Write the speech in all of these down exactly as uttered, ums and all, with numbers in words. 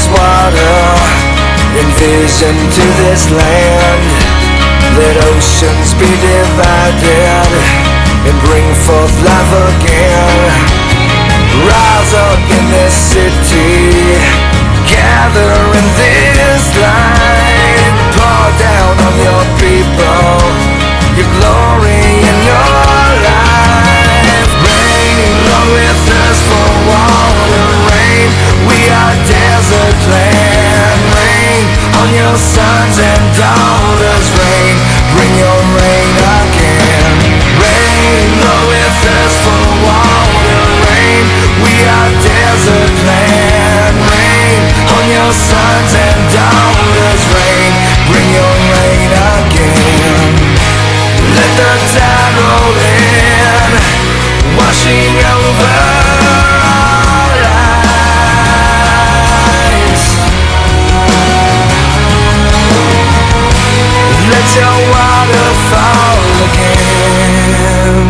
this water, envision to this land. Let oceans be divided and bring forth life again. Rise up in this city, gather in this light. Pour down on your people your glory and your life. Rain, Lord, with us for water. Rain, we are desert land. Rain on your sons and daughters. Rain, bring your rain again. Rain, Lord, with us for water. Rain, we are desert land. Rain on your sons and daughters. Rain, bring your rain again. Let the tide roll in, washing over our lives. Let your water fall again.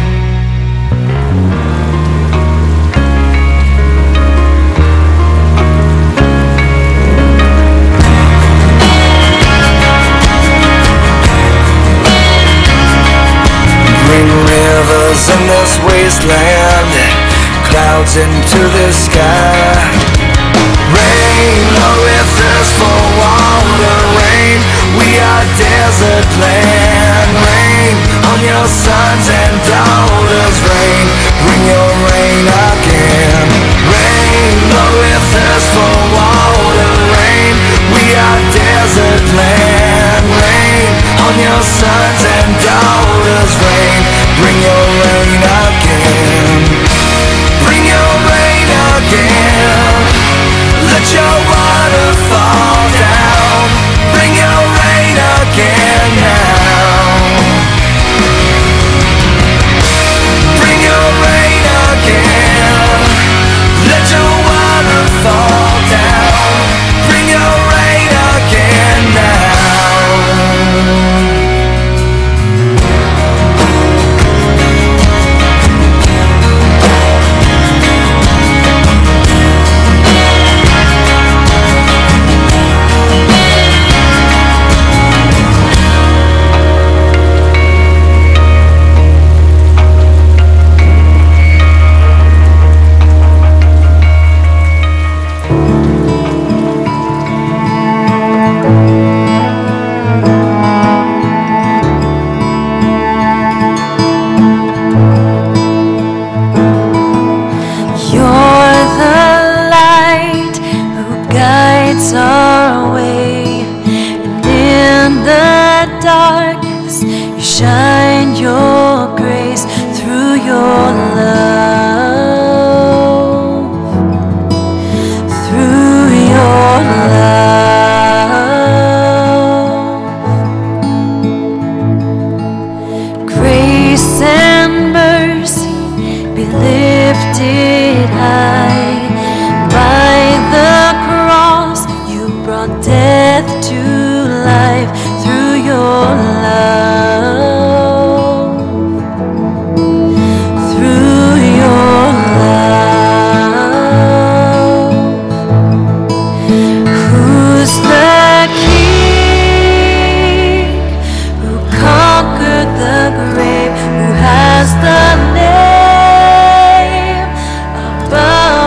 In this wasteland, clouds into the sky. Rain, Lord, with us for water. Rain, we are desert land. Rain on your sons and daughters. Rain, bring your rain again. Rain, Lord, with us for water. Rain, we are desert land. Rain on your sons and daughters. Rain, bring your rain again. Bring your rain again. Let your water fall down. Bring your rain again now. Bring your rain again. Let your water fall down. Bring your rain again now. Our way, and in the darkness you shine your grace through your love, through your love. Grace and mercy be lifted high by the cross. Death to life through your love, through your love. Who's the King who conquered the grave, who has the name above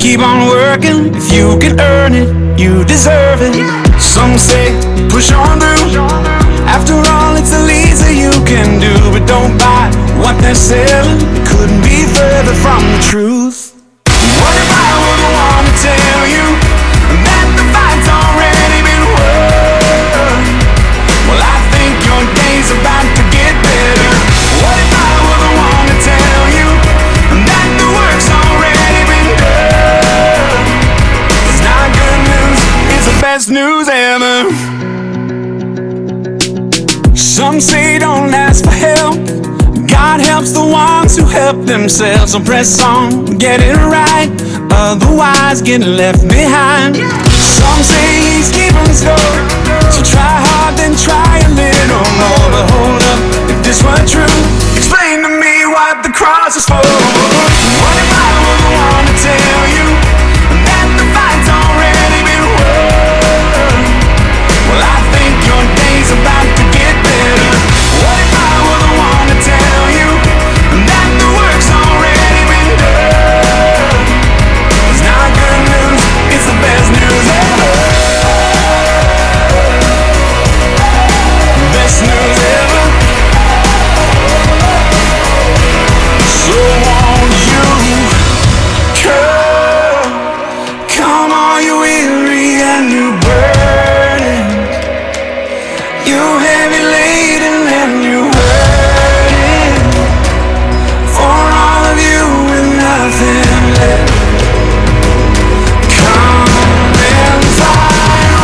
keep on working. If you can earn it, you deserve it. Some say push on through. After all, it's the least that you can do. But don't buy what they're selling. It couldn't be further from the truth. What if I were the one to tell you that the fight's already been won? Well, I think your day's about to get better. What if I were the one to tell you that the work's already been done? It's not good news, it's the best news ever. Some say don't ask for help. God helps the ones who help themselves. So press on, get it right, otherwise get left behind. Some say he's keeping score, so try hard, then try a little more. But hold up, if this were true, explain to me what the cross is for. What if I were the one to tell you that the fight's already been won? Well, I think your day's about to get better. What if I were the one to tell you that the work's already been done? It's not good news, it's the best news ever. Best news ever. So won't you come, come all you weary and you burden, you heavy laden and you hurting, for all of you with nothing left. Come and find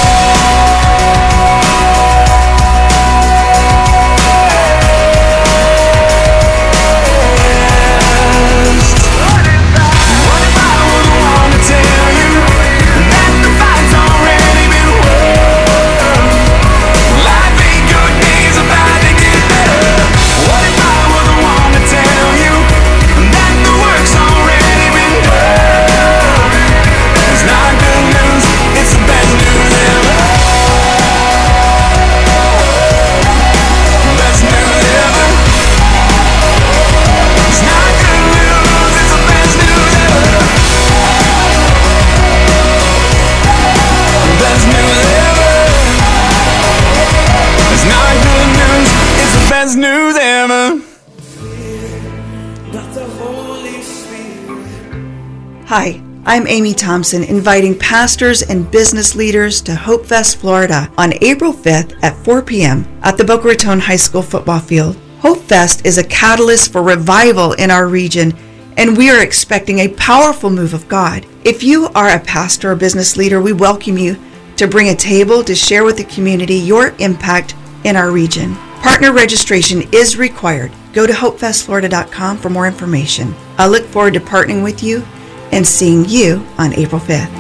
rest. What if I were the one to tell you that the fight's already been won? Well, I think your day's about to get better. What if I were the one to tell you that the work's already been done? It's not good news, it's the best news ever. Best news ever. It's not good news, it's the best news ever. Best news ever. It's not good news, it's the best news ever. Hi, I'm Amy Thompson, inviting pastors and business leaders to Hope Fest, Florida on April fifth at four p.m. at the Boca Raton High School football field. Hope Fest is a catalyst for revival in our region, and we are expecting a powerful move of God. If you are a pastor or business leader, we welcome you to bring a table to share with the community your impact in our region. Partner registration is required. Go to hope fest florida dot com for more information. I look forward to partnering with you and seeing you on April fifth.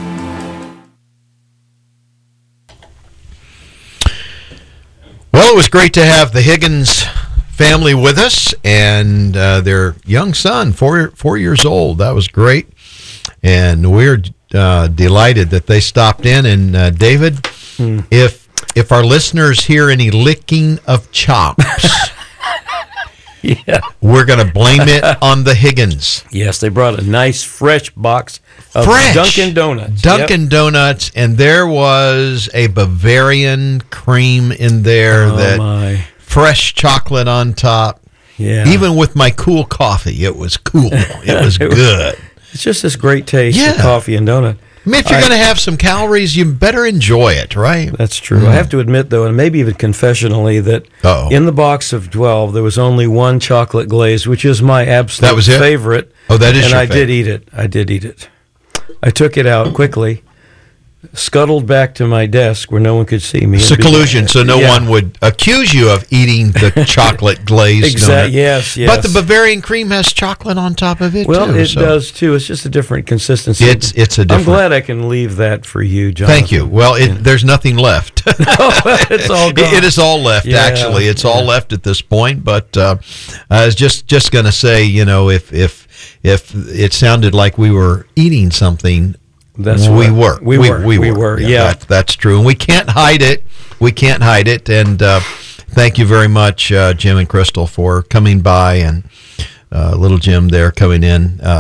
Well, it was great to have the Higgins family with us and uh, their young son, four four years old. That was great, and we're uh, delighted that they stopped in. And uh, David, hmm. if if our listeners hear any licking of chops, yeah, we're going to blame it on the Higgins. Yes, they brought a nice fresh box of Fresh. Dunkin' Donuts. Dunkin' Yep. Donuts, and there was a Bavarian cream in there Oh, that my. fresh chocolate on top. Yeah. Even with my cool coffee, it was cool. It was It was- good. It's just this great taste Yeah. of coffee and donut. I mean, if you're I- going to have some calories, you better enjoy it, right? That's true. I have to admit, though, and maybe even confessionally, that Uh-oh. in the box of twelve, there was only one chocolate glaze, which is my absolute That was it? favorite. Oh, that is And your I did favorite. eat it. I did eat it. I took it out quickly, scuttled back to my desk where no one could see me. Seclusion, so no Yeah. one would accuse you of eating the chocolate glazed Exact- donut. yes, yes. But the Bavarian cream has chocolate on top of it, Well, too. it so does too. It's just a different consistency. It's it's a different. I'm glad I can leave that for you, Jonathan. Thank you. Well, it, there's nothing left. It's all gone. It, it is all left, Yeah, actually. It's all yeah. left at this point. But uh, I was just just going to say, you know, if if if it sounded like we were eating something, That's we what- were. we were. We were, yeah. That, that's true, and we can't hide it. We can't hide it. And uh, thank you very much, uh, Jim and Crystal, for coming by, and uh, little Jim there coming in. Uh,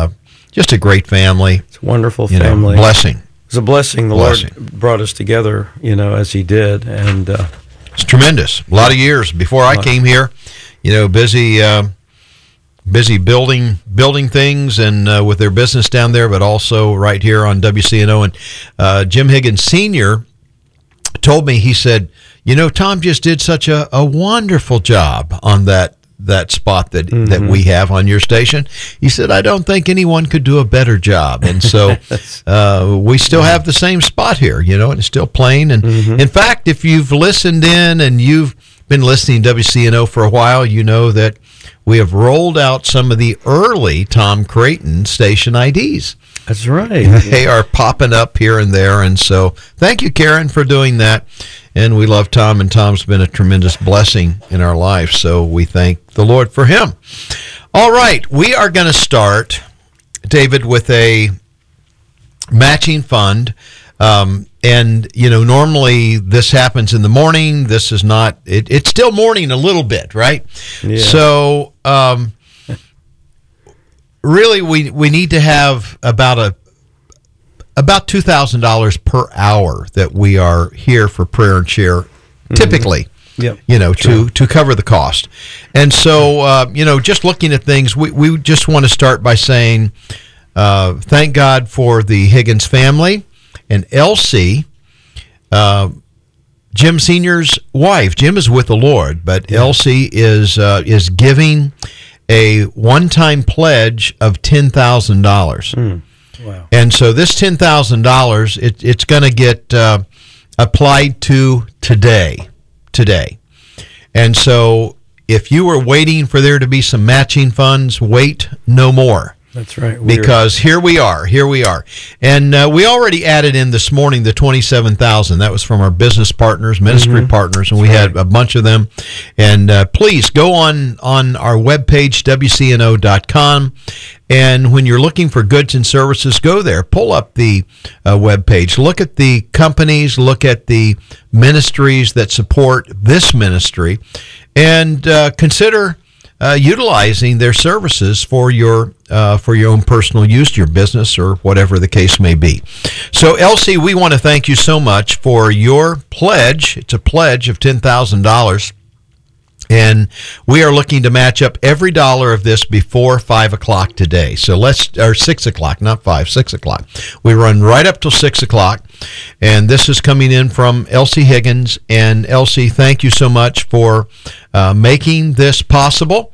just a great family. It's a wonderful You know, family. blessing. It's a blessing the Blessing. Lord brought us together, you know, as He did, and uh, It's tremendous. A lot of years before I came here, you know, busy, uh, busy building building things and uh, with their business down there, but also right here on W C N O. And uh, Jim Higgins Senior told me, he said, you know, Tom just did such a, a wonderful job on that that spot that mm-hmm. that we have on your station. He said, I don't think anyone could do a better job. And so uh, we still have the same spot here, you know, and it's still playing. And mm-hmm. in fact, if you've listened in and you've been listening to W C N O for a while, you know that we have rolled out some of the early Tom Creighton station I Ds. That's right. They are popping up here and there. And so thank you, Karen, for doing that. And we love Tom, and Tom's been a tremendous blessing in our life. So we thank the Lord for him. All right. We are going to start, David, with a matching fund. Um, and, you know, normally this happens in the morning. This is not, it, it's still morning a little bit, right? Yeah. So, um, really, we, we need to have about a, about two thousand dollars per hour that we are here for prayer and share, typically, mm-hmm. yep. you know, True. to, to cover the cost. And so, uh, you know, just looking at things, we, we just want to start by saying, uh, thank God for the Higgins family and Elsie, uh, Jim Senior's wife. Jim is with the Lord, but yeah. Elsie is, uh, is giving a one-time pledge of ten thousand dollars. Mm. Wow. And so this ten thousand dollars, it, it's going to get uh, applied to today, today. And so if you were waiting for there to be some matching funds, wait no more. That's right. Because here we are, here we are. And uh, we already added in this morning the twenty-seven thousand. That was from our business partners, ministry mm-hmm. partners, and That's we right. had a bunch of them. And uh, please go on, on our webpage, W C N O dot com. And when you're looking for goods and services, go there. Pull up the uh, webpage. Look at the companies. Look at the ministries that support this ministry. And uh, consider uh, utilizing their services for your uh, for your own personal use, your business, or whatever the case may be. So, Elsie, we want to thank you so much for your pledge. It's a pledge of ten thousand dollars. And we are looking to match up every dollar of this before five o'clock today. So let's, or six o'clock, not five, six o'clock. We run right up till six o'clock. And this is coming in from Elsie Higgins. And Elsie, thank you so much for uh, making this possible.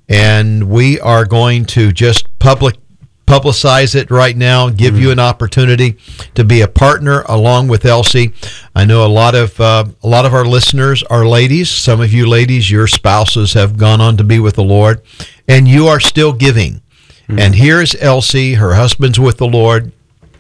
And we are going to just public publicize it right now, give mm-hmm. you an opportunity to be a partner along with Elsie. I know a lot of uh, a lot of our listeners are ladies. Some of you ladies, your spouses have gone on to be with the Lord, and you are still giving. Mm-hmm. And here's Elsie, her husband's with the Lord.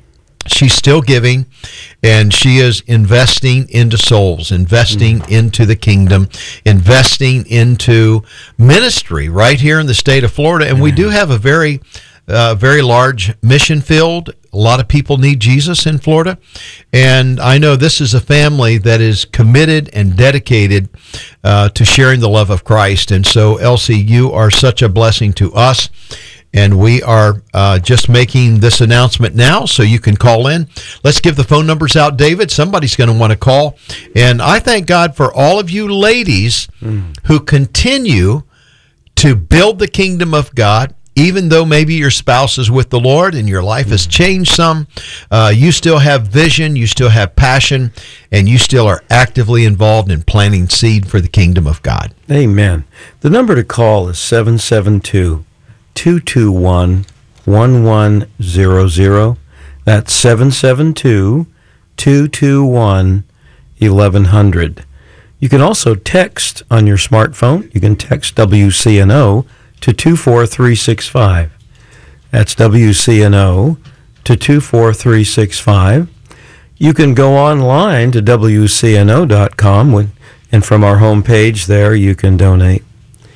She's still giving, and she is investing into souls, investing mm-hmm. into the kingdom, investing into ministry right here in the state of Florida. And mm-hmm. we do have a very Uh, very large mission field. A lot of people need Jesus in Florida. And I know this is a family that is committed and dedicated uh, to sharing the love of Christ. And so, Elsie, you are such a blessing to us. And we are uh, just making this announcement now so you can call in. Let's give the phone numbers out, David. Somebody's going to want to call. And I thank God for all of you ladies mm. who continue to build the kingdom of God. Even though maybe your spouse is with the Lord and your life has changed some, uh, you still have vision, you still have passion, and you still are actively involved in planting seed for the kingdom of God. Amen. The number to call is seven seven two, two two one, one one zero zero. That's seven seven two, two two one, eleven hundred. You can also text on your smartphone. You can text W C N O to two four three six five. That's W C N O to two four three six five. You can go online to W C N O dot com, and from our homepage there you can donate.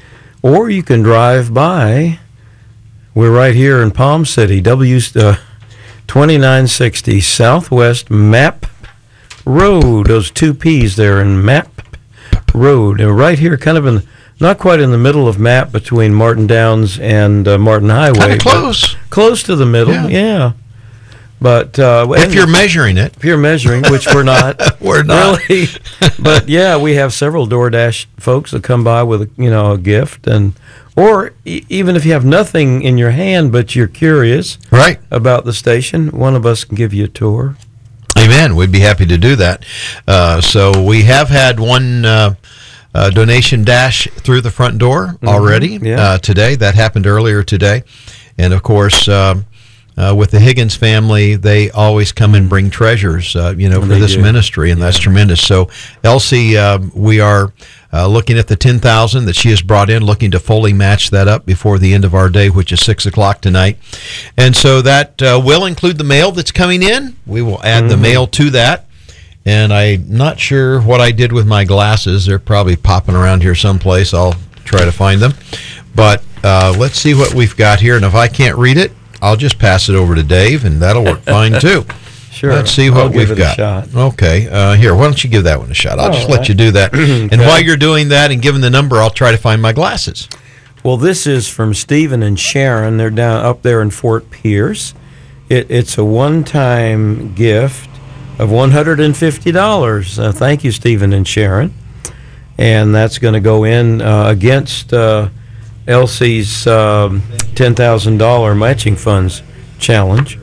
Or you can drive by. We're right here in Palm City, W uh, twenty-nine sixty Southwest Map Road. Those two P's there in Map Road. And right here kind of in not quite in the middle of map between Martin Downs and uh, Martin Highway. Kind of but close. Close to the middle, Yeah. yeah. But uh, If and you're measuring it, if you're measuring, which we're not, we're not. really. But yeah, we have several DoorDash folks that come by with a, you know a gift, and or e- even if you have nothing in your hand but you're curious Right. about the station, one of us can give you a tour. Amen. We'd be happy to do that. Uh, so we have had one uh, uh, donation dash through the front door already yeah. uh, today. That happened earlier today. And, of course, um, uh, with the Higgins family, they always come and bring treasures, uh, you know, for They this do. ministry, and that's tremendous. So, Elsie, uh, we are uh, looking at the ten thousand that she has brought in, looking to fully match that up before the end of our day, which is six o'clock tonight. And so that uh, will include the mail that's coming in. We will add the mail to that. And I'm not sure what I did with my glasses. They're probably popping around here someplace. I'll try to find them. But uh, let's see what we've got here. And if I can't read it, I'll just pass it over to Dave, and that'll work fine, too. Sure. Let's see what I'll give we've it got. A shot. Okay. Uh, here, why don't you give that one a shot? I'll All just right. let you do that. And while you're doing that and giving the number, I'll try to find my glasses. Well, this is from Stephen and Sharon. They're down up there in Fort Pierce. It, it's a one-time gift of one hundred fifty dollars. Uh, thank you, Stephen and Sharon. And that's going to go in uh, against uh, Elsie's um, ten thousand dollars matching funds challenge.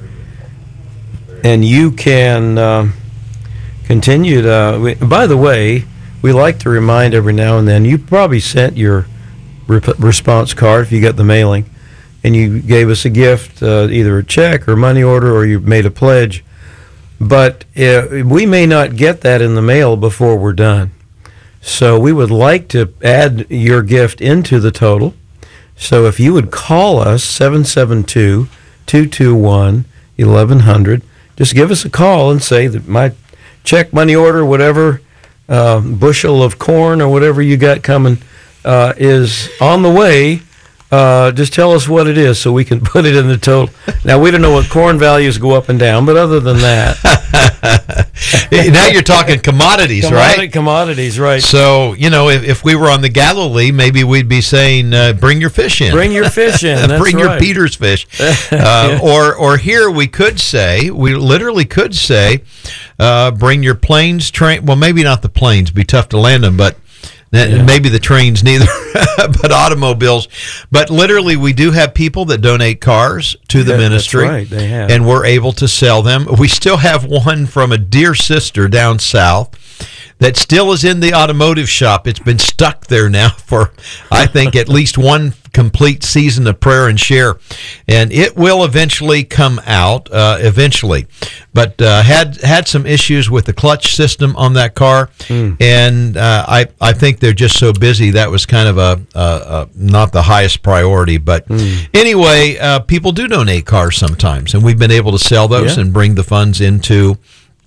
And you can uh, continue to. We, by the way, we like to remind every now and then. You probably sent your rep- response card if you got the mailing, and you gave us a gift, uh, either a check or money order, or you made a pledge. But uh, we may not get that in the mail before we're done. So we would like to add your gift into the total. So if you would call us, seven seven two, two two one, eleven hundred, just give us a call and say that my check, money order, whatever, uh, bushel of corn or whatever you got coming uh, is on the way. Uh, just tell us what it is so we can put it in the total. Now, we don't know what corn values go up and down, but other than that. Now you're talking commodities, Commodity- right? Commodities, right. So, you know, if, if we were on the Galilee, maybe we'd be saying, uh, bring your fish in. Bring your fish in. That's Bring your right. Peter's fish. Uh, or, or here we could say, we literally could say, uh, bring your planes, train. Well, maybe not the planes, be tough to land them, but Yeah. maybe the trains neither, but automobiles. But literally, we do have people that donate cars to the Yeah, that's ministry. right, they have. And we're able to sell them. We still have one from a dear sister down south that still is in the automotive shop. It's been stuck there now for, I think, at least one complete season of prayer and share. And it will eventually come out, uh, eventually. But uh, had had some issues with the clutch system on that car. Mm. And uh, I, I think they're just so busy. That was kind of a, a, a not the highest priority. But Mm. anyway, uh, people do donate cars sometimes. And we've been able to sell those Yeah. and bring the funds into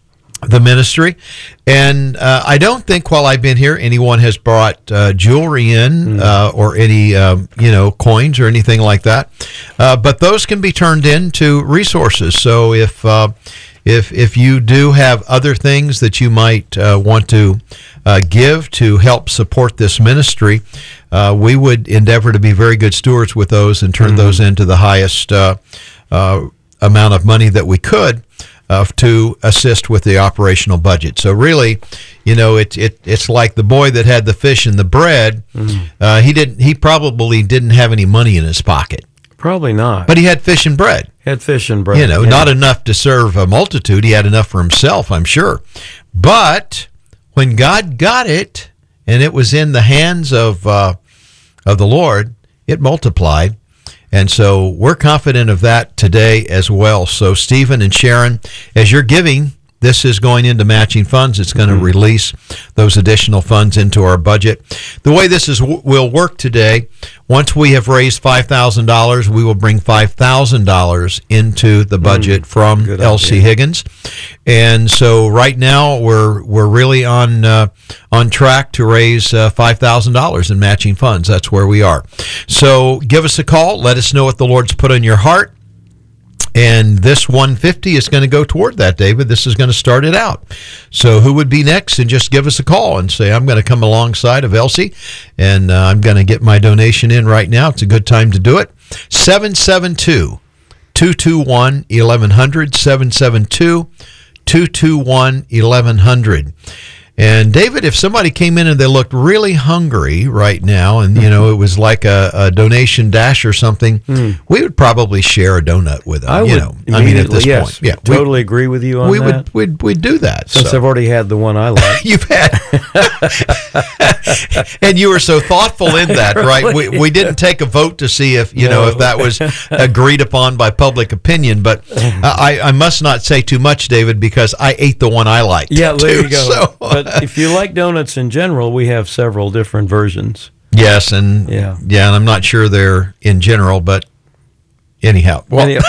the ministry. And uh, I don't think while I've been here anyone has brought uh, jewelry in uh, or any um, you know coins or anything like that, uh, but those can be turned into resources. So if uh, if if you do have other things that you might uh, want to uh, give to help support this ministry, uh, we would endeavor to be very good stewards with those and turn those into the highest uh, uh, amount of money that we could Uh, to assist with the operational budget. So really, you know, it, it it's like the boy that had the fish and the bread. Uh, he didn't. He probably didn't have any money in his pocket, Probably not. but he had fish and bread. Had fish and bread. You know, yeah. not enough to serve a multitude. He had enough for himself, I'm sure. But when God got it, and it was in the hands of uh, of the Lord, it multiplied. And so we're confident of that today as well. So Stephen and Sharon, as you're giving, this is going into matching funds. It's going to Mm-hmm. release those additional funds into our budget. The way this is will work today, once we have raised five thousand dollars, we will bring five thousand dollars into the budget from Good Elsie idea. Higgins. And so right now we're we're really on uh, on track to raise uh, five thousand dollars in matching funds. That's where we are. So give us a call. Let us know what the Lord's put on your heart. And this one hundred fifty is going to go toward that, David. This is going to start it out. So who would be next? And just give us a call and say, I'm going to come alongside of Elsie, and uh, I'm going to get my donation in right now. It's a good time to do it. seven seven two, two two one, eleven hundred, seven seven two, two two one, eleven hundred. And David, if somebody came in and they looked really hungry right now, and you know it was like a, a donation dash or something, mm. we would probably share a donut with them. I you would know, I mean, at this yes, point, yeah, totally agree with you on we that. We would we'd, we'd do that since so. I've already had the one I like. You've had, and you were so thoughtful in that, right? Really? We we didn't take a vote to see if you No. know if that was agreed upon by public opinion, but I I must not say too much, David, because I ate the one I liked. Yeah, there too, you go. So. But if you like donuts in general, we have several different versions. Yes, and Yeah. yeah, and I'm not sure they're in general, but anyhow. Well, Anyhow.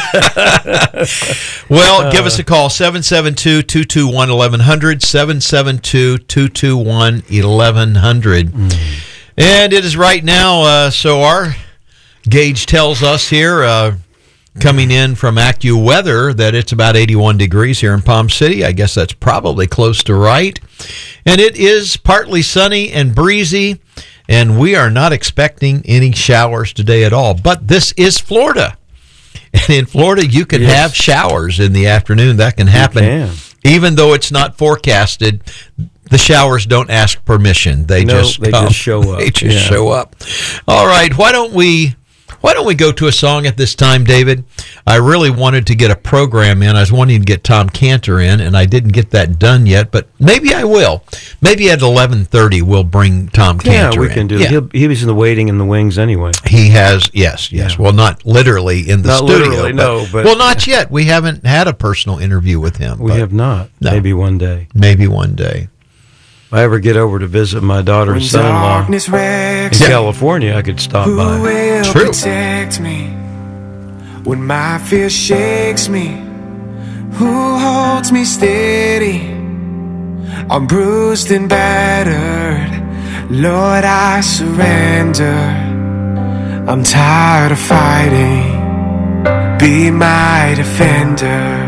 well give us a call, seven seven two, two two one, eleven hundred, seven seven two, two two one, eleven hundred. Mm. And it is right now, uh, so our gauge tells us here, uh, coming in from AccuWeather, that it's about eighty-one degrees here in Palm City. I guess that's probably close to right. And it is partly sunny and breezy, and we are not expecting any showers today at all. But this is Florida. And in Florida, you can Yes. have showers in the afternoon. That can happen. can. Even though it's not forecasted, the showers don't ask permission. They No, just they come. just show up. They just Yeah. show up. All right, why don't we why don't we go to a song at this time, David? I really wanted to get a program in. I was wanting to get Tom Cantor in, and I didn't get that done yet, but maybe I will. Maybe at eleven thirty we'll bring Tom Yeah, Cantor we in. can do Yeah. that. He'll, he was in the waiting in the wings anyway. He has, yes, yes. Yeah. Well, not literally in the Not studio. literally, no, but- well, not yet. We haven't had a personal interview with him. We but have not. No. Maybe one day. maybe one day. If I ever get over to visit my daughter's When son-in-law in darkness wrecks, California, I could stop who by. will True. protect me? When my fear shakes me, who holds me steady? I'm bruised and battered, Lord, I surrender. I'm tired of fighting, be my defender.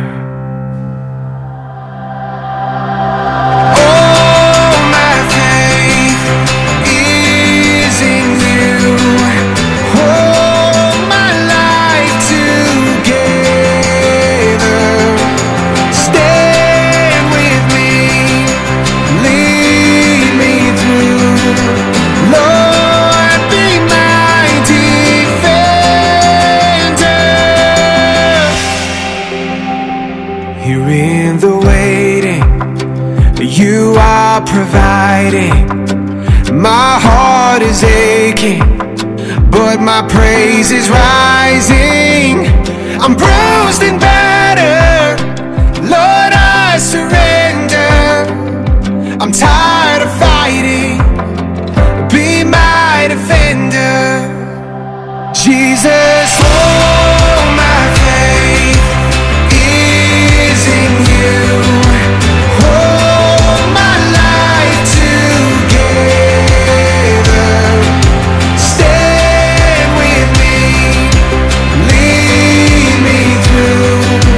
Oh, my faith is in you. Hold my life together. Stand with me, lead me through. Lord, be my defender. Here in the waiting, you are providing. My heart is aching, but my praise is rising. I'm bruised and battered, Lord, I surrender. I'm tired of fighting, be my defender. Jesus, oh, my faith is in you. Hold my life together. Stand with me, lead me through.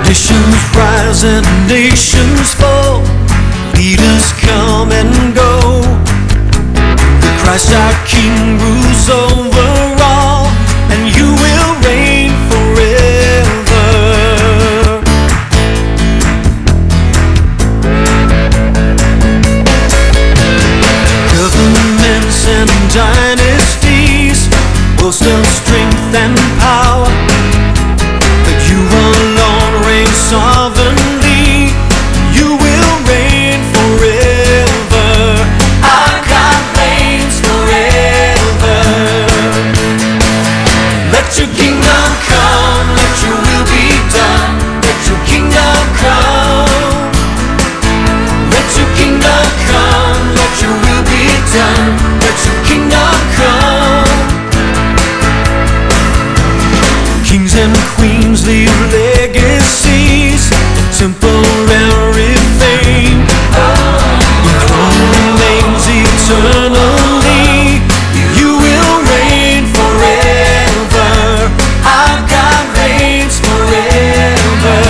Nations rise and nations fall, leaders come and go, but Christ our King rules over all, and you will reign forever. Governments and dynasties boast of strength and power, but you alone reign sovereignly. You will reign forever. Our God reigns forever. Let your kingdom come, let your will be done. Let your kingdom come. Let your kingdom come, let your will be done. Let your kingdom come. Kings and queens leave legacies, temporary fame. Your throne remains eternally. You will reign forever. Our God reigns forever.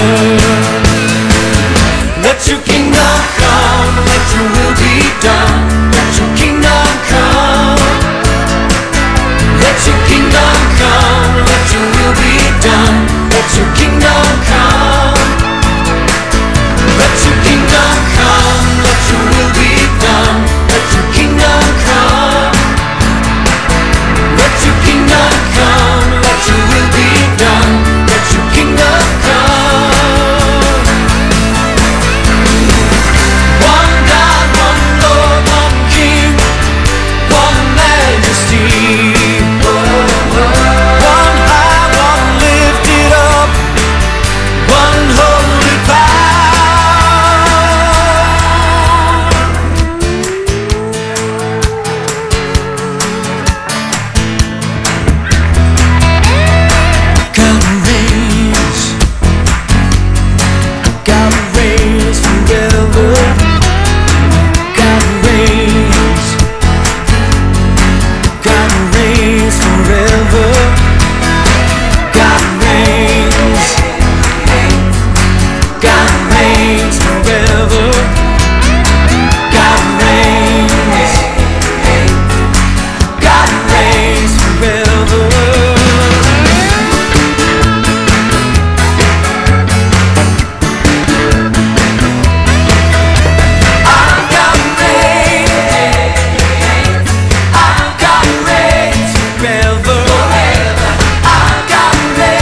Let your kingdom come, let your will be done. Let your kingdom come. Let your kingdom come, let your will be done. Let your kingdom come. Let your kingdom come, let your will be done. Let your kingdom come. Let your kingdom come, let your will be done. Let your kingdom come. One God, one Lord, one King, one majesty. One high, one lifted up, one holy God reigns, God reigns forever. God reigns, God reigns forever. God reigns, God reigns forever. God reigns, God reigns forever. Our God reigns, our God reigns forever. Our God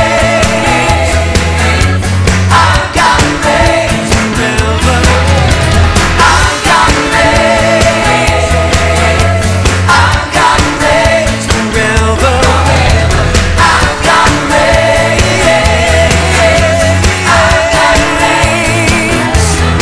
reigns, our God reigns forever. Our God reigns, our God reigns forever. Our God reigns, our God reigns.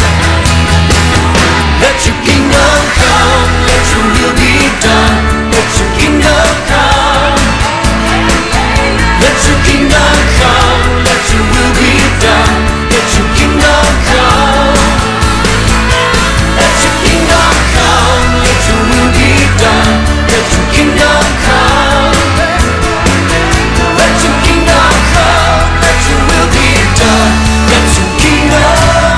Let your kingdom come, let your will be done. Let your kingdom come. Let your kingdom come, let your will be done. Let your kingdom come. Let your kingdom come, let your will be done. Let your kingdom come. Let your kingdom come, let your will be done. Let your kingdom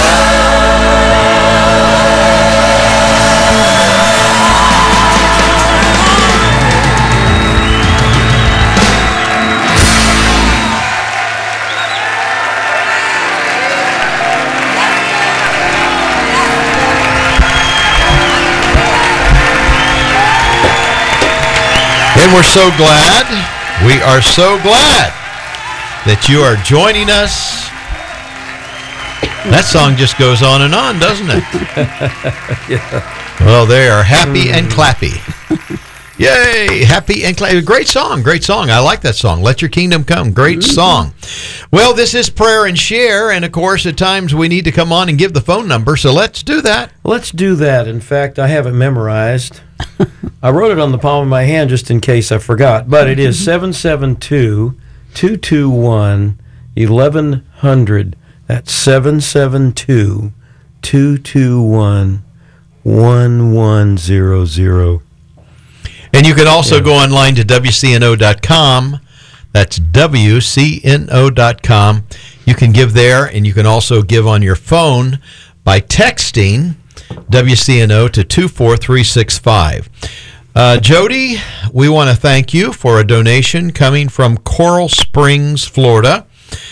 And we're so glad, we are so glad that you are joining us. That song just goes on and on, doesn't it? Yeah. Well, they are happy and clappy. Yay, happy and clappy. Great song, great song. I like that song. Let Your Kingdom Come. Great song. Well, this is Prayer and Share, and of course, at times we need to come on and give the phone number, so let's do that. Let's do that. In fact, I have it memorized. I wrote it on the palm of my hand just in case I forgot, but it is seven seven two, two two one, eleven hundred. That's seven seven two, two two one, one one zero zero. And you can also Yeah. go online to W C N O dot com. That's W C N O dot com. You can give there, and you can also give on your phone by texting W C N O to two four three six five. Uh, Jody, we want to thank you for a donation coming from Coral Springs, Florida.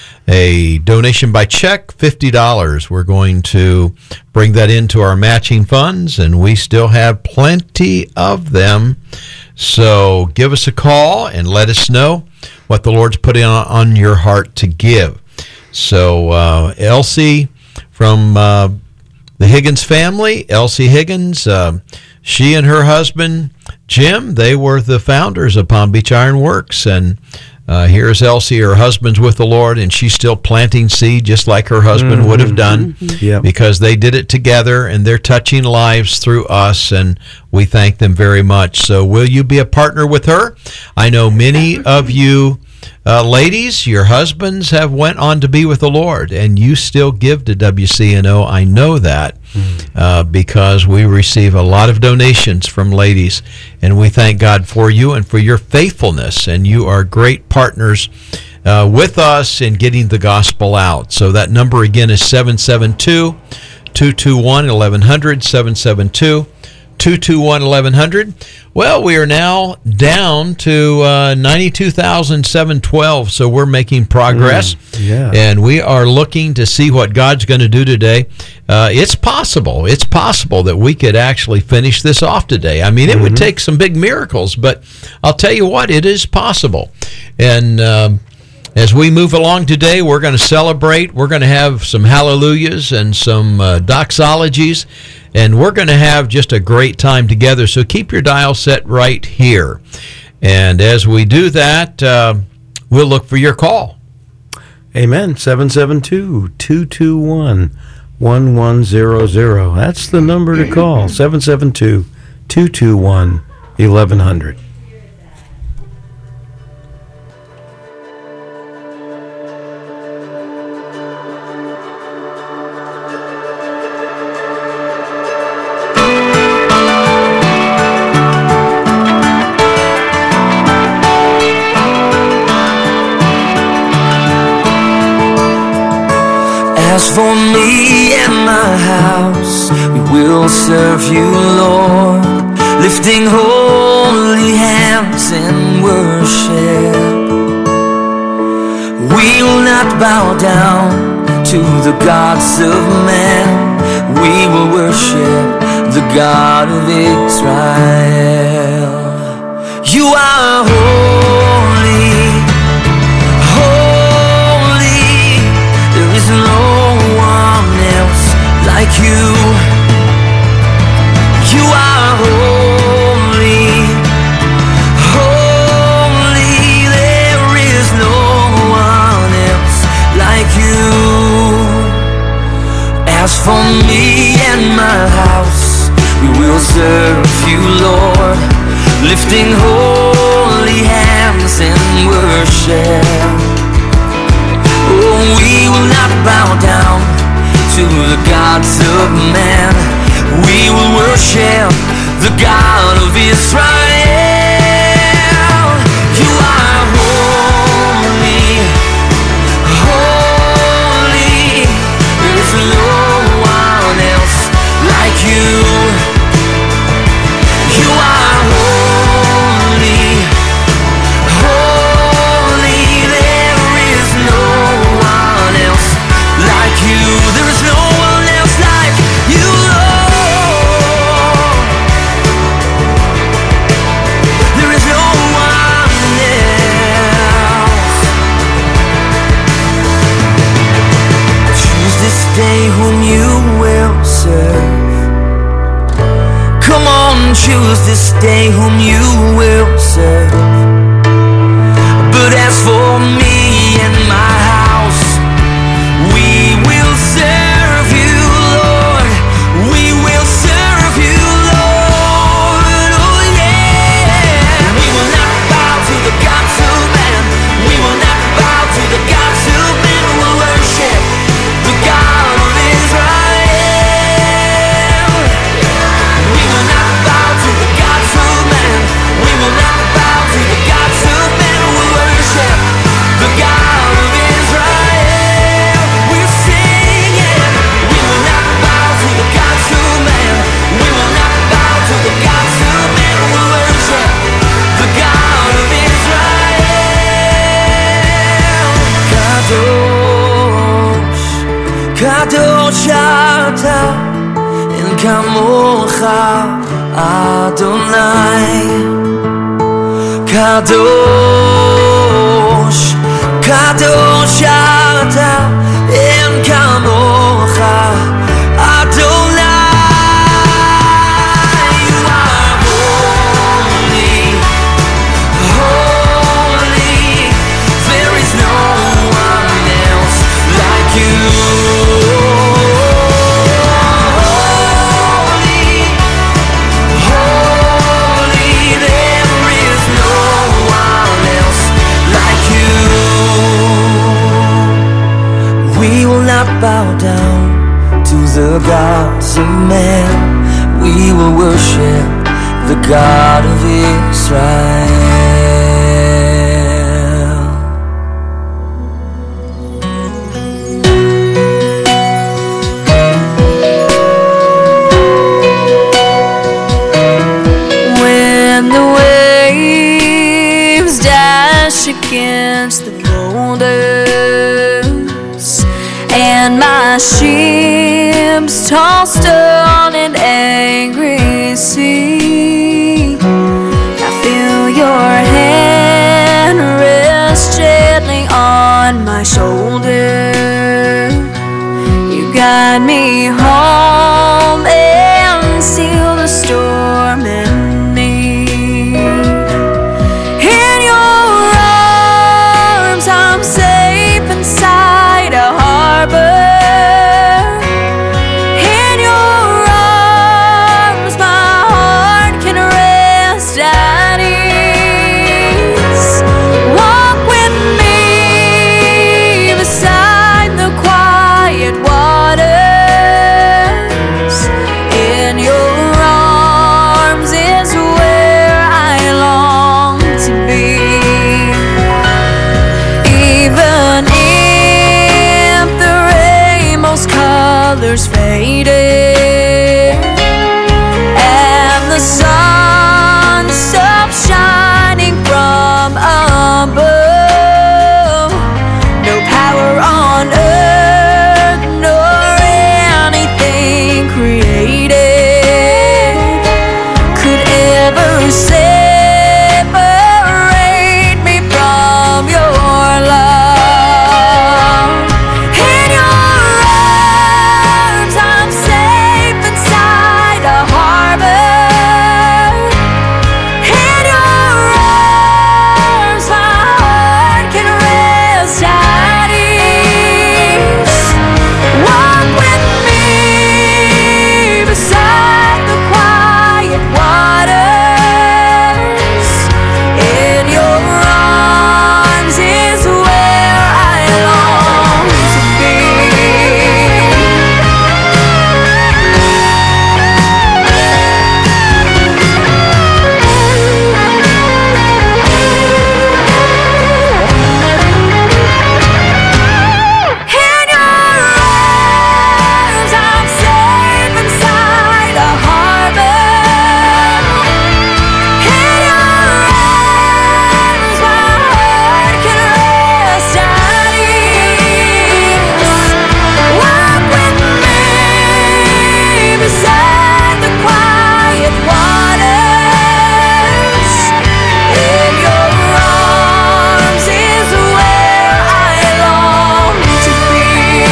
A donation by check, fifty dollars. We're going to bring that into our matching funds, and we still have plenty of them. So give us a call and let us know what the Lord's putting on, on your heart to give. So uh, Elsie from uh, the Higgins family, Elsie Higgins, uh, she and her husband, Jim, they were the founders of Palm Beach Iron Works, and Uh, here's Elsie, her husband's with the Lord, and she's still planting seed just like her husband mm-hmm. would have done yep. because they did it together, and they're touching lives through us, and we thank them very much. So will you be a partner with her? I know many of you uh, ladies, your husbands have went on to be with the Lord, and you still give to W C N O. I know that uh, because we receive a lot of donations from ladies, and we thank God for you and for your faithfulness, and you are great partners uh, with us in getting the gospel out. So that number again is seven seven two, two two one, one one zero zero, seven seven two, two two one, one one zero zero. Well, we are now down to uh, ninety-two thousand seven hundred twelve, so we're making progress, mm, yeah. and we are looking to see what God's going to do today. Uh, it's possible. It's possible that we could actually finish this off today. I mean, it mm-hmm. would take some big miracles, but I'll tell you what, it is possible. And um, as we move along today, we're going to celebrate. We're going to have some hallelujahs and some uh, doxologies, and we're going to have just a great time together. So keep your dial set right here. And as we do that, uh, we'll look for your call. Amen. seven seven two, two two one, one one zero zero. That's the number to call. seven seven two, two two one, one one zero zero. As for me and my house, we will serve you, Lord, lifting holy hands in worship. We will not bow down to the gods of man. We will worship the God of Israel. You are holy, holy. There is no like you. You are holy, holy. There is no one else like you. As for me and my house, we will serve you, Lord, lifting holy hands in worship. Oh, we will not bow down to the gods of man. We will worship the God of Israel. You are holy, holy. There is no one else like you. You are holy, holy. There is no one else like you. There is no one else like you, Lord. There is no one else. Choose this day whom you will serve. Come on, choose this day whom you will serve. But as for me and my house, we will serve you, Lord. We will serve you, Lord. Oh yeah. We will not bow to the gods of man. We will not bow to the gods of men. We will worship the God of Israel. We will not bow to the gods of man. We will not bow to the gods of men. We will worship the God of Israel. כמוך אדוני קדוש קדוש אתה אין כמוך אדוני You are holy holy There is no one else like you We will not bow down to the gods of man. We will worship the God of Israel. When the waves dash against the boulders and my ship's tossed on an angry sea, I feel your hand rest gently on my shoulder. You guide me home and seal the storm in me. In your arms I'm safe inside a harbor. In your arms my heart can rest at ease. Walk with me beside the quiet waters. In your arms is where I long to be. Even if the rainbow's colors faded and the sun stops shining from above, no power on earth nor anything created could ever separate me from your love. In your arms I'm safe inside a harbor. In your arms my heart can rest at ease. Walk with me beside the quiet waters. In your arms is where I long to be. In your arms I'm safe inside a harbor. In your arms my heart can rest at ease. Walk with me beside the quiet waters. In your arms is where I long to be.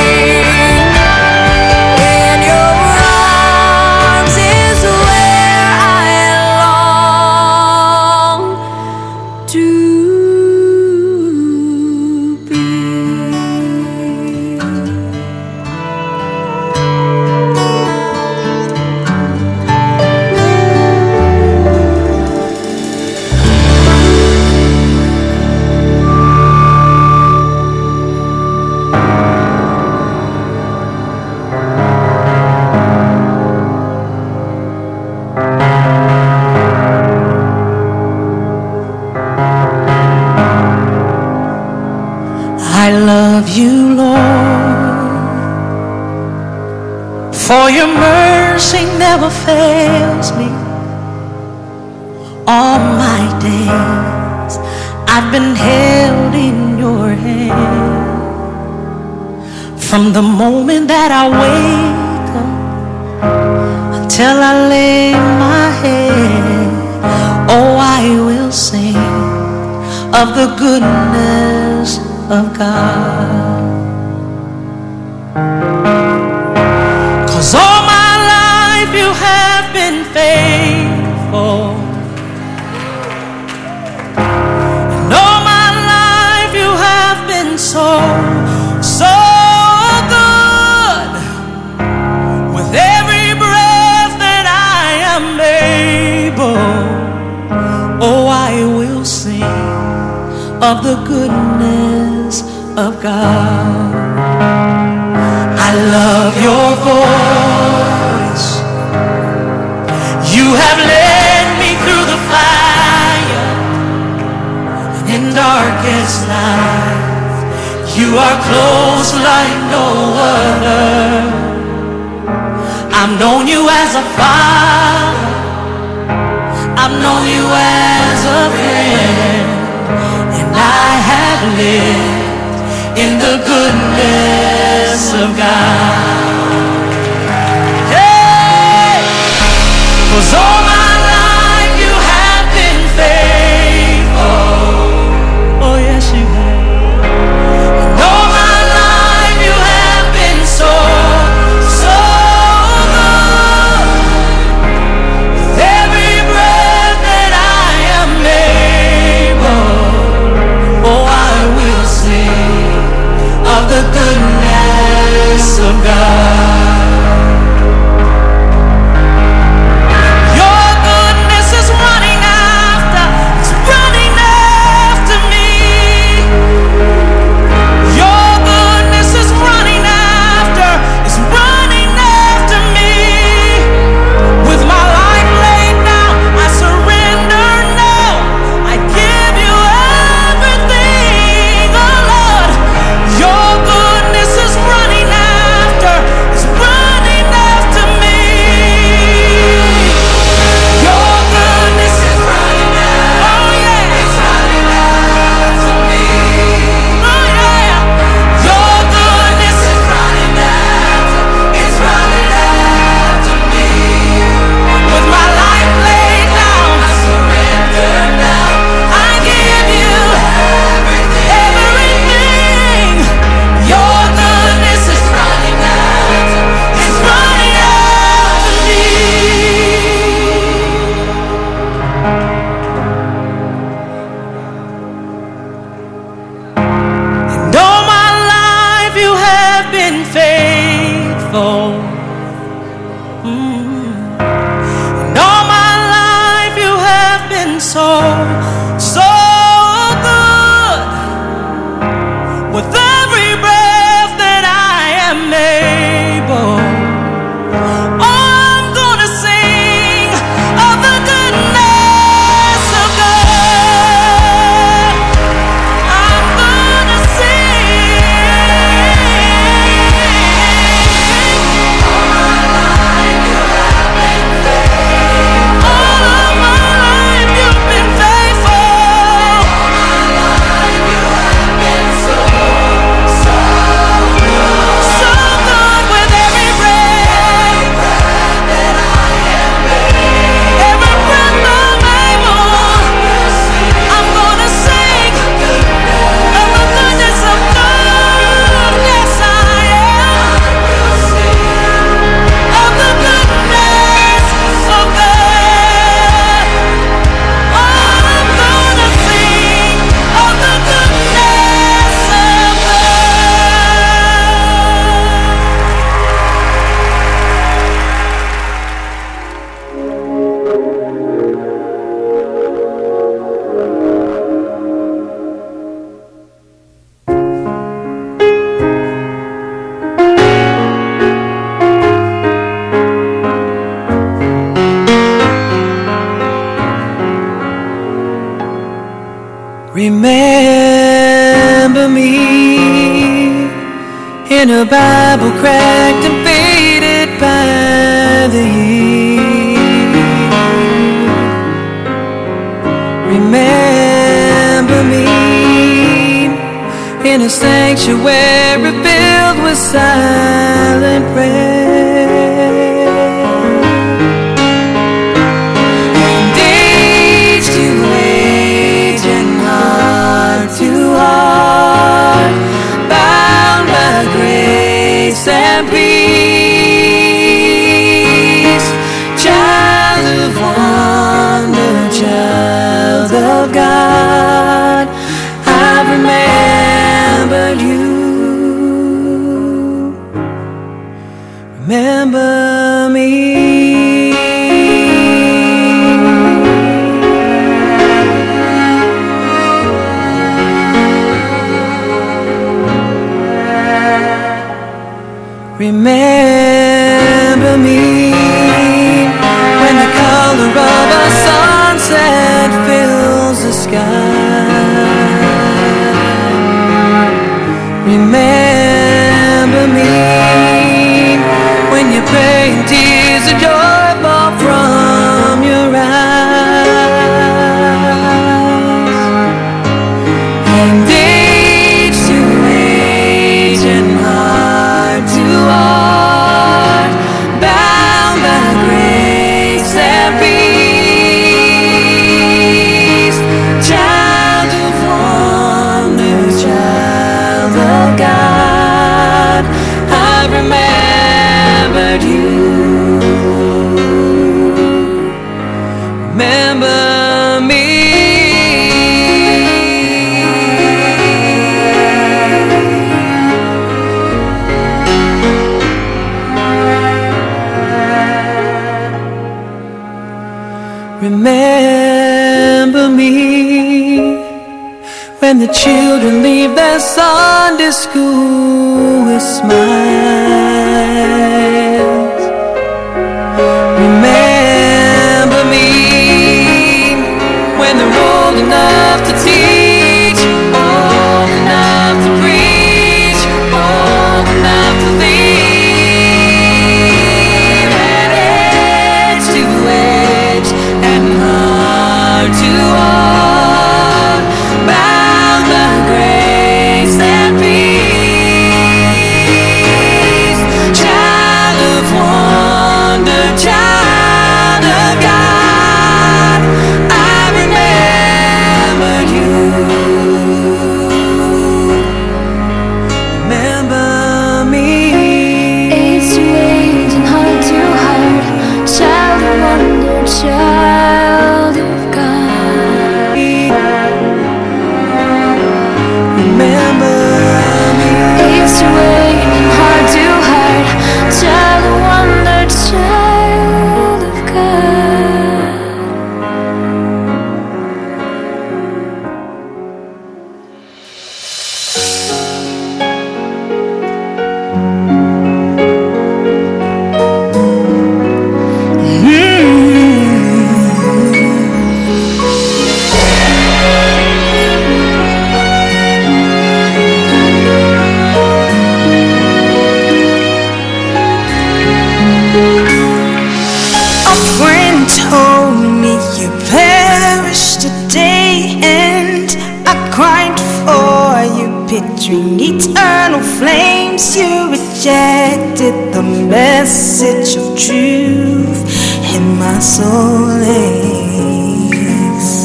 In your arms is where I long to be. I love you, Lord, for your mercy never fails me. All my days I've been held in your hand. From the moment that I wake up till I lay my head. Oh, I will sing of the goodness of God. 'Cause all my life you have been faithful, and all my life you have been so, so good. With every breath that I am able, oh, I will sing of the goodness of God. I love your voice. You have led me through the fire and in darkest night. You are close like no other. I've known you as a father, I've known you as a friend, and I have lived in the goodness of God. Hey! 'Cause all my life you have been faithful. Oh yes you have. And all my life you have been so, so good. With every breath that I am able, oh, I will sing of the goodness of God. Your goodness is running after, it's running after me. Your goodness is running after, it's running after me. With my life laid down, I surrender now. I give you everything, oh Lord. Your goodness is running after, it's running after me. Your goodness is running after, oh yeah, it's running after me. Oh yeah, your goodness is running after, it's running after me. With my life laid down, I surrender now. I give you everything, everything. Your goodness is running after, it's running after me. And all my life you have been faithful. Mm. And all my life you have been so, so good. With every breath that I am able, I'm gonna sing of the goodness of God. I'm gonna sing. All my life you have been faithful. All of my life you've been faithful. All my life you have been so, so good. So good with every breath that I am able. Every breath I'm able, I'm gonna sing of the goodness of God. Yes, I am. Of the goodness of God. I'm gonna sing of the goodness of Remember me in a Bible cracked and faded by the years. Remember me in a sanctuary filled with silent prayer. remember me. Remember me when the children leave their Sunday school with smiles. Remember me when they're old enough to teach, old enough to preach, old enough to leave, and edge to edge and heart to heart, bound by grace and peace. Child of wonder, child of God, I remember you. Remember me. Age to age and heart to heart, child of wonder, child of God. Remember me. Age to age and heart to heart, child of wonder, child of God. A friend told me you perished today, and I cried for you, picturing eternal flames. You rejected the message of truth, and my soul aches.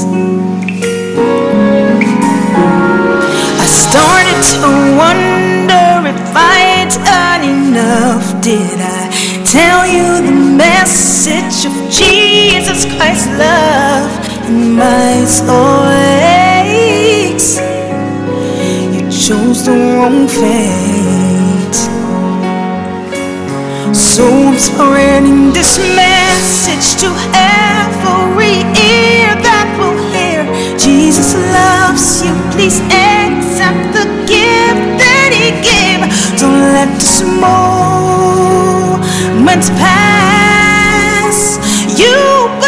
I started to wonder if I'd done enough. Did I tell you the message of Jesus Christ's love? And my soul aches. You chose the wrong fate. So I'm spreading this message to every ear that will hear. Jesus loves you, please accept the gift that he gave. Don't let this moment pass you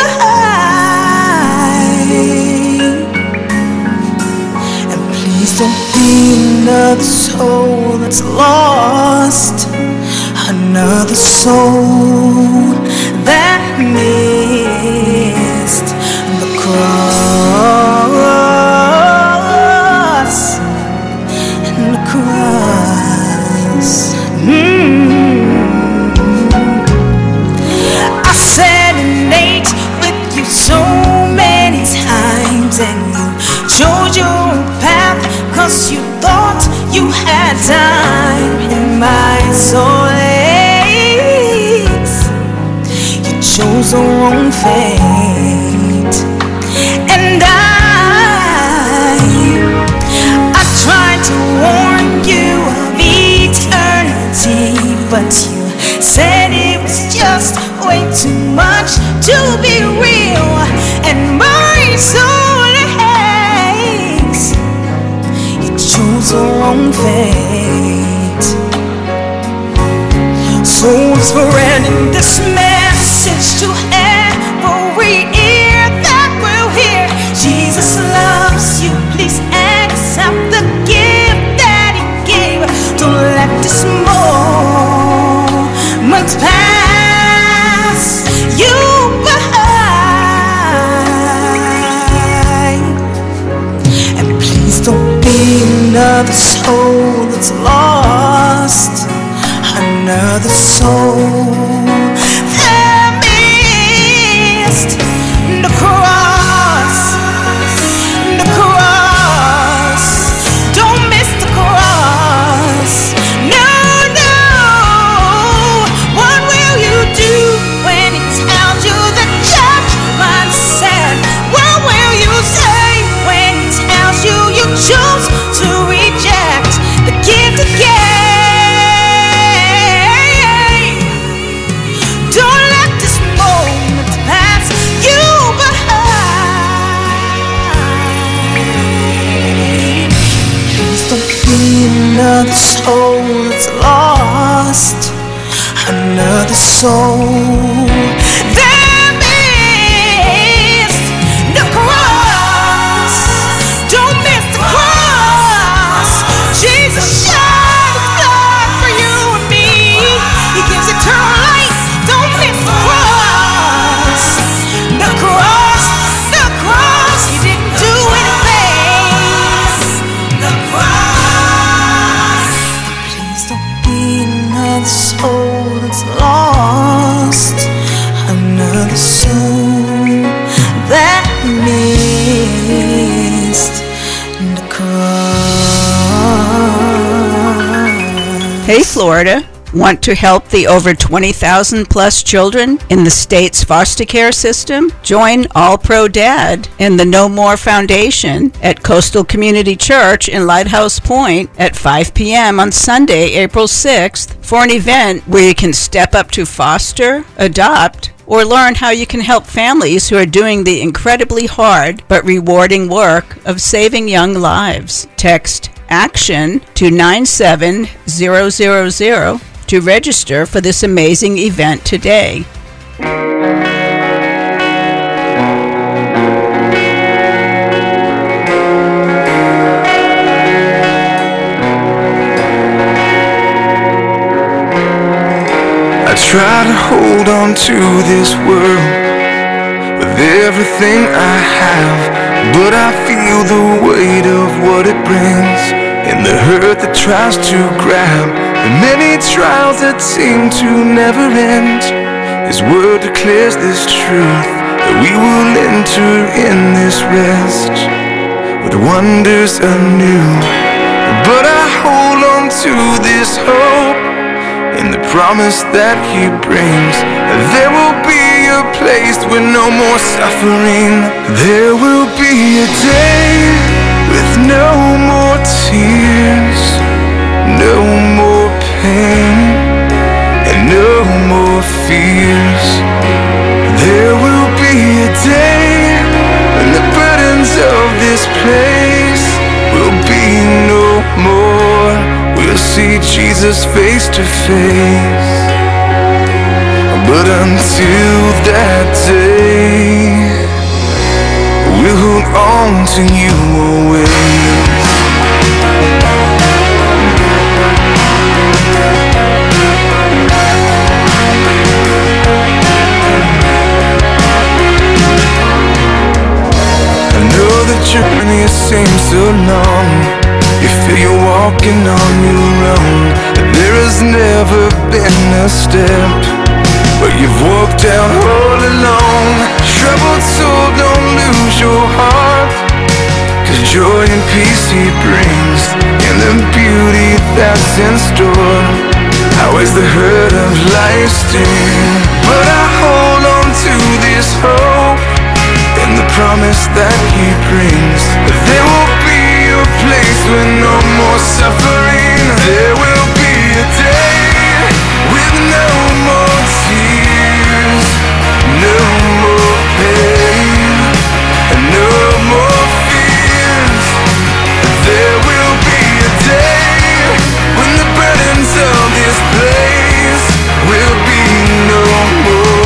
behind. And please don't be another soul that's lost, another soul that missed the cross, and the cross. Mm. I sat and ate with you so many times, and you chose your path 'cause you thought you had time. And my soul aches. You chose the wrong fate. And I I tried to warn you of eternity, but you said it was just way too much to be real. And my soul aches. You chose the wrong fate. So I'm spreading this message to every ear that will hear. Jesus loves you, please accept the gift that he gave. Don't let this moment pass you behind. And please don't be another soul that's lost, another soul that missed the cross, the cross. Don't miss the cross. No, no. What will you do when he tells you the judgment's set? that's lost, another soul that missed the cross. Don't miss the cross. Jesus shed his blood for you and me. He gives eternal life. Don't miss the cross. The cross, the cross. He didn't do anything. The cross. Please don't be another soul that's lost, another soul that missed the cross. Hey, Florida. Want to help the over twenty thousand plus children in the state's foster care system? Join All Pro Dad and the No More Foundation at Coastal Community Church in Lighthouse Point at five p.m. on Sunday, April sixth, for an event where you can step up to foster, adopt, or learn how you can help families who are doing the incredibly hard but rewarding work of saving young lives. Text ACTION to nine seven zero zero zero to register for this amazing event today. I try to hold on to this world with everything I have, but I feel the weight of what it brings and the hurt that tries to grab, the many trials that seem to never end. His word declares this truth, that we will enter in this rest with wonders anew. But I hold on to this hope in the promise that he brings, that there will be a place with no more suffering. There will be a day with no more tears, no more pain, and no more fears. There will be a day when the burdens of this place will be no more. We'll see Jesus face to face. But until that day, we'll hold on to you always. I know the journey seems so long, you feel you're walking on your own, and there has never been a step where you've walked out all alone. Troubled soul, don't lose your heart, 'cause joy and peace he brings, and the beauty that's in store outweighs the hurt of life's sting. But I hold on